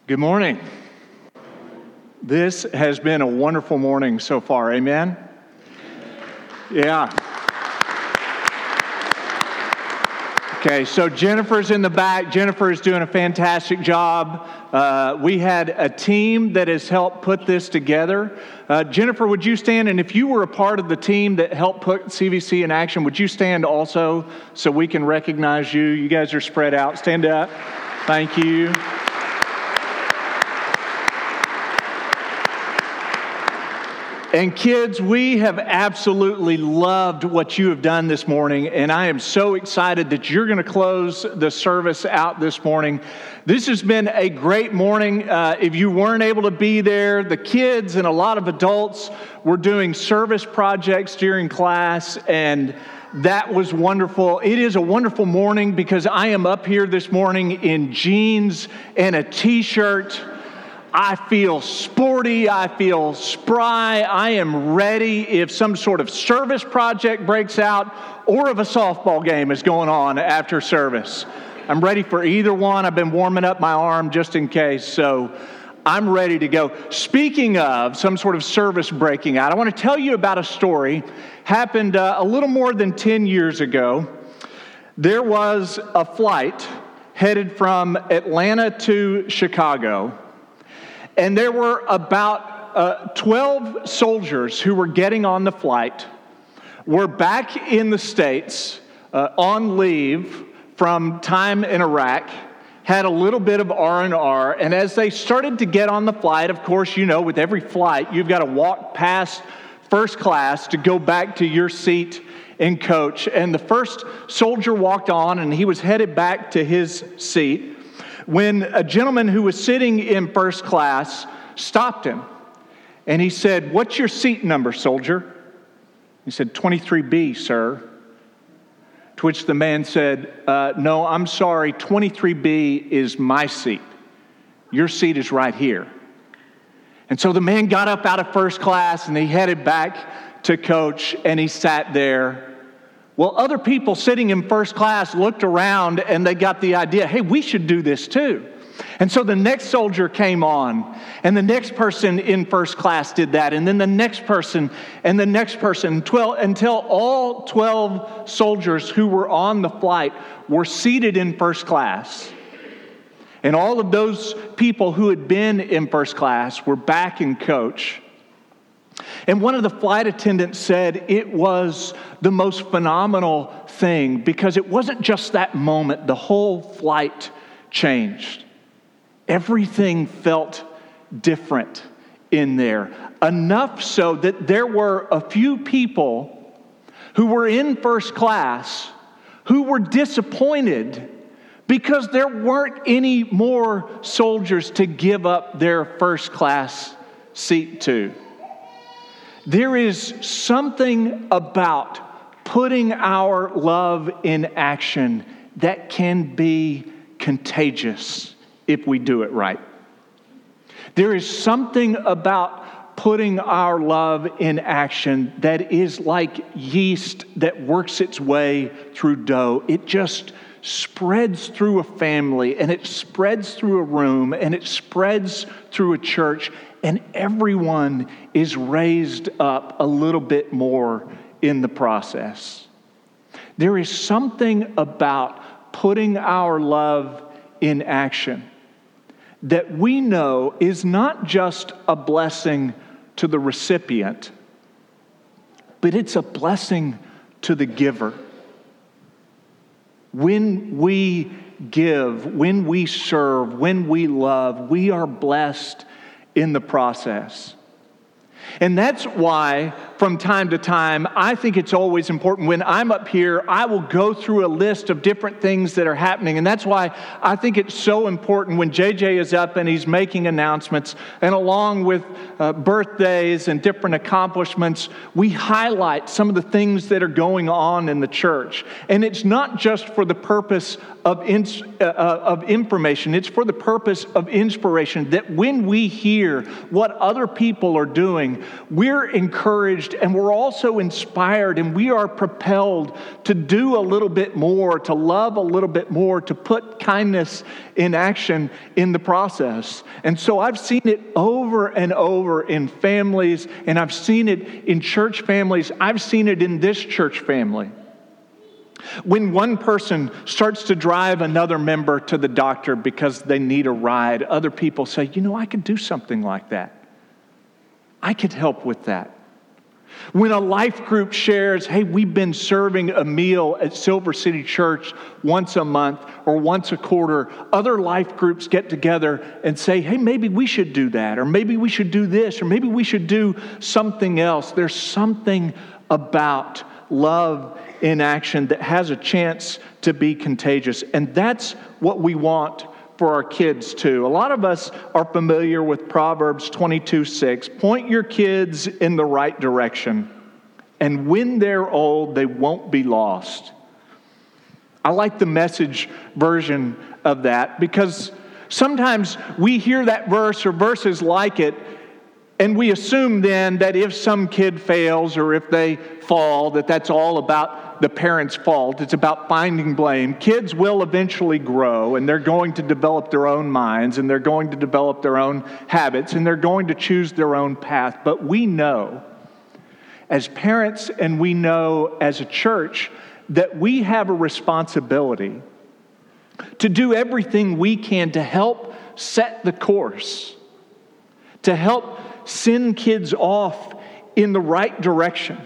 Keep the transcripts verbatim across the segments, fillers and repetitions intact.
Good morning. This has been a wonderful morning so far, amen? Yeah. Okay, so Jennifer's in the back. Jennifer is doing a fantastic job. Uh, we had a team that has helped put this together. Uh, Jennifer, would you stand? And if you were a part of the team that helped put C V C in action, would you stand also so we can recognize you? You guys are spread out. Stand up. Thank you. And kids, we have absolutely loved what you have done this morning, and I am so excited that you're going to close the service out this morning. This has been a great morning. Uh, if you weren't able to be there, the kids and a lot of adults were doing service projects during class, and that was wonderful. It is a wonderful morning because I am up here this morning in jeans and a t-shirt. I feel sporty, I feel spry, I am ready if some sort of service project breaks out or if a softball game is going on after service. I'm ready for either one. I've been warming up my arm just in case, so I'm ready to go. Speaking of some sort of service breaking out, I want to tell you about a story. Happened uh, a little more than ten years ago. There was a flight headed from Atlanta to Chicago. And there were about uh, twelve soldiers who were getting on the flight, were back in the States uh, on leave from time in Iraq, had a little bit of R and R, and as they started to get on the flight, of course, you know, with every flight, you've got to walk past first class to go back to your seat in coach. And the first soldier walked on, and he was headed back to his seat, when a gentleman who was sitting in first class stopped him. And he said, "What's your seat number, soldier?" He said, twenty-three B, sir. To which the man said, uh, no, I'm sorry, twenty-three B is my seat. Your seat is right here. And so the man got up out of first class and he headed back to coach and he sat there. Well, other people sitting in first class looked around and they got the idea, hey, we should do this too. And so the next soldier came on and the next person in first class did that. And then the next person and the next person twelve, until all twelve soldiers who were on the flight were seated in first class. And all of those people who had been in first class were back in coach. And one of the flight attendants said it was the most phenomenal thing because it wasn't just that moment. The whole flight changed. Everything felt different in there. Enough so that there were a few people who were in first class who were disappointed because there weren't any more soldiers to give up their first class seat to. There is something about putting our love in action that can be contagious if we do it right. There is something about putting our love in action that is like yeast that works its way through dough. It just spreads through a family, and it spreads through a room, and it spreads through a church, and everyone is raised up a little bit more in the process. There is something about putting our love in action that we know is not just a blessing to the recipient, but it's a blessing to the giver. When we give, when we serve, when we love, we are blessed in the process. And that's why, from time to time, I think it's always important. When I'm up here, I will go through a list of different things that are happening. And that's why I think it's so important when J J is up and he's making announcements, and along with uh, birthdays and different accomplishments, we highlight some of the things that are going on in the church. And it's not just for the purpose of, ins- uh, of information. It's for the purpose of inspiration, that when we hear what other people are doing, doing, we're encouraged and we're also inspired, and we are propelled to do a little bit more, to love a little bit more, to put kindness in action in the process. And so I've seen it over and over in families, and I've seen it in church families. I've seen it in this church family. When one person starts to drive another member to the doctor because they need a ride, other people say, you know, I could do something like that. I could help with that. When a life group shares, hey, we've been serving a meal at Silver City Church once a month or once a quarter, other life groups get together and say, hey, maybe we should do that, or maybe we should do this, or maybe we should do something else. There's something about love in action that has a chance to be contagious. And that's what we want for our kids too. A lot of us are familiar with Proverbs twenty-two six. Point your kids in the right direction, and when they're old, they won't be lost. I like the Message version of that, because sometimes we hear that verse or verses like it, and we assume then that if some kid fails or if they fall, that that's all about the parents' fault. It's about finding blame. Kids will eventually grow, and they're going to develop their own minds, and they're going to develop their own habits, and they're going to choose their own path. But we know as parents, and we know as a church, that we have a responsibility to do everything we can to help set the course, to help send kids off in the right direction.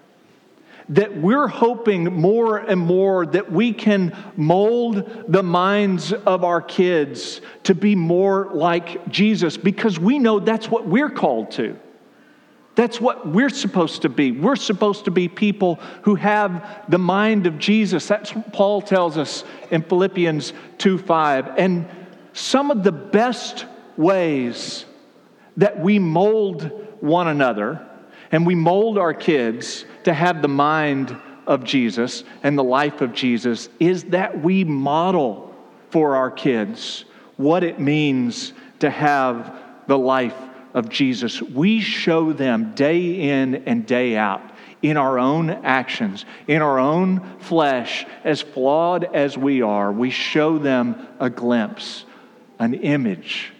That we're hoping more and more that we can mold the minds of our kids to be more like Jesus, because we know that's what we're called to. That's what we're supposed to be. We're supposed to be people who have the mind of Jesus. That's what Paul tells us in Philippians two five. And some of the best ways that we mold one another and we mold our kids to have the mind of Jesus and the life of Jesus is that we model for our kids what it means to have the life of Jesus. We show them day in and day out in our own actions, in our own flesh, as flawed as we are. We show them a glimpse, an image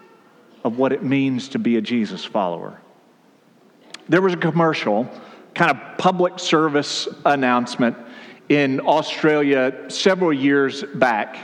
of what it means to be a Jesus follower. There was a commercial, kind of public service announcement in Australia several years back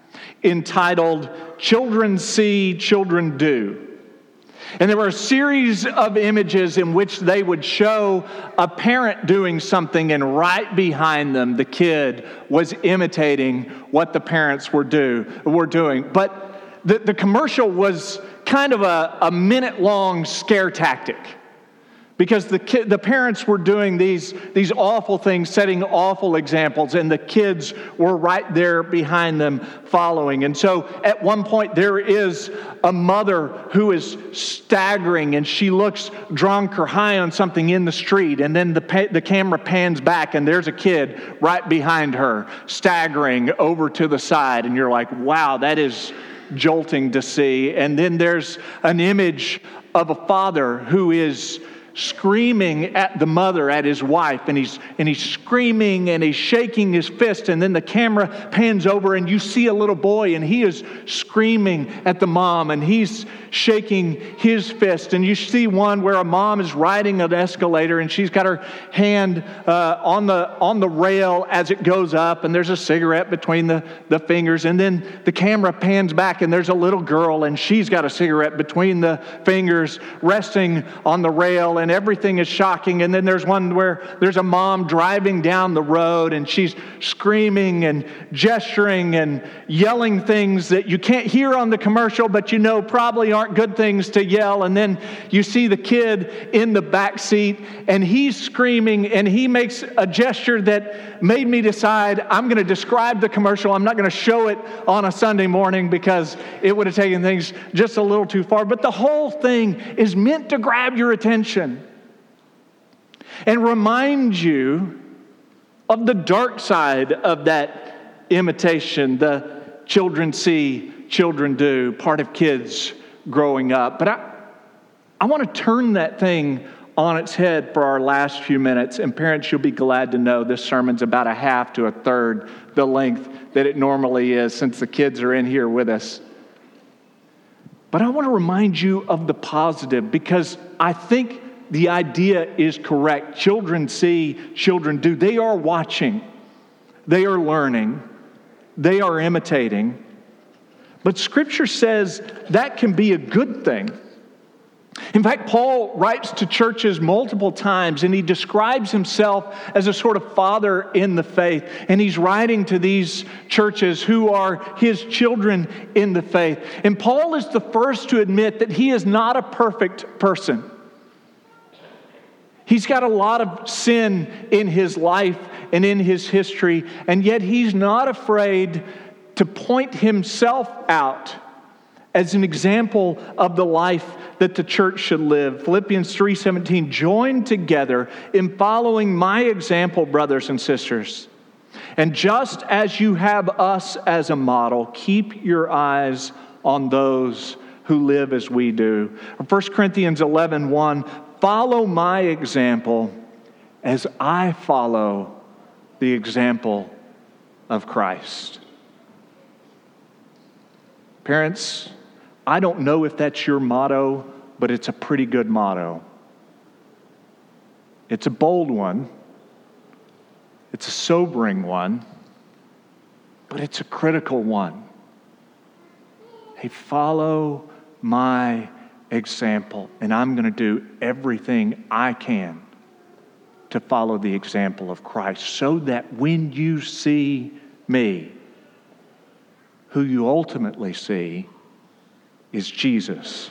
entitled, "Children See, Children Do." And there were a series of images in which they would show a parent doing something, and right behind them, the kid was imitating what the parents were do were doing. But the, the commercial was kind of a, a minute-long scare tactic, because the kid, the parents were doing these, these awful things, setting awful examples, and the kids were right there behind them following. And so at one point there is a mother who is staggering, and she looks drunk or high on something in the street, and then the, pa- the camera pans back, and there's a kid right behind her staggering over to the side, and you're like, wow, that is jolting to see. And then there's an image of a father who is screaming at the mother, at his wife, and he's and he's screaming and he's shaking his fist, and then the camera pans over and you see a little boy, and he is screaming at the mom, and he's shaking his fist. And you see one where a mom is riding an escalator, and she's got her hand uh, on the on the rail as it goes up, and there's a cigarette between the, the fingers, and then the camera pans back, and there's a little girl, and she's got a cigarette between the fingers resting on the rail, and everything is shocking. And then there's one where there's a mom driving down the road, and she's screaming and gesturing and yelling things that you can't hear on the commercial, but you know probably aren't good things to yell. And then you see the kid in the back seat, and he's screaming, and he makes a gesture that made me decide I'm going to describe the commercial. I'm not going to show it on a Sunday morning because it would have taken things just a little too far. But the whole thing is meant to grab your attention and remind you of the dark side of that imitation, the children see, children do, part of kids growing up. But I, I want to turn that thing on its head for our last few minutes. And parents, you'll be glad to know this sermon's about a half to a third the length that it normally is since the kids are in here with us. But I want to remind you of the positive because I think the idea is correct. Children see, children do. They are watching. They are learning. They are imitating. But Scripture says that can be a good thing. In fact, Paul writes to churches multiple times, and he describes himself as a sort of father in the faith. And he's writing to these churches who are his children in the faith. And Paul is the first to admit that he is not a perfect person. He's got a lot of sin in his life and in his history, and yet he's not afraid to point himself out as an example of the life that the church should live. Philippians three seventeen, join together in following my example, brothers and sisters. And just as you have us as a model, keep your eyes on those who live as we do. First Corinthians eleven one, follow my example as I follow the example of Christ. Parents, I don't know if that's your motto, but it's a pretty good motto. It's a bold one. It's a sobering one. But it's a critical one. Hey, follow my example, and I'm going to do everything I can to follow the example of Christ so that when you see me, who you ultimately see is Jesus.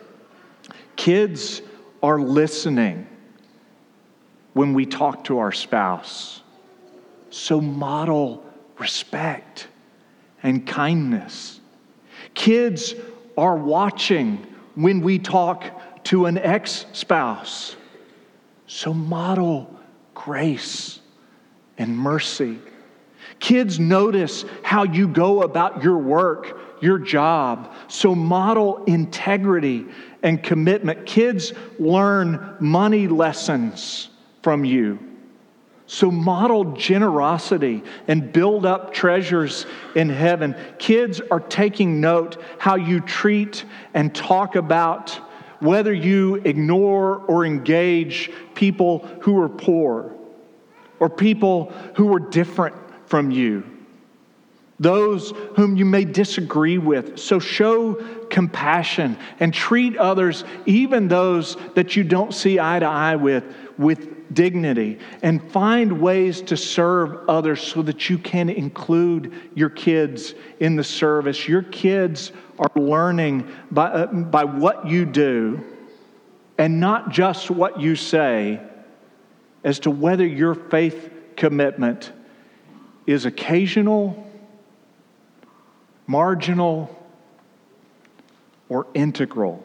Kids are listening when we talk to our spouse. So model respect and kindness. Kids are watching when we talk to an ex-spouse. So model grace and mercy. Kids notice how you go about your work, your job. So model integrity and commitment. Kids learn money lessons from you. So model generosity and build up treasures in heaven. Kids are taking note how you treat and talk about whether you ignore or engage people who are poor or people who are different from you, those whom you may disagree with. So show compassion and treat others, even those that you don't see eye to eye with, with dignity, and find ways to serve others so that you can include your kids in the service. Your kids are learning by, uh, by what you do and not just what you say as to whether your faith commitment is occasional, marginal, or integral.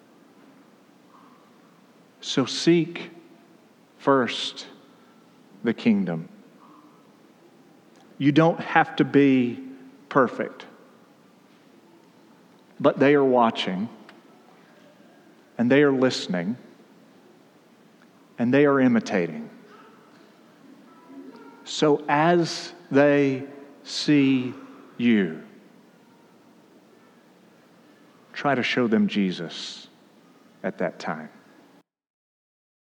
So seek first the kingdom. You don't have to be perfect, but they are watching, and they are listening, and they are imitating. So as they see you, try to show them Jesus at that time.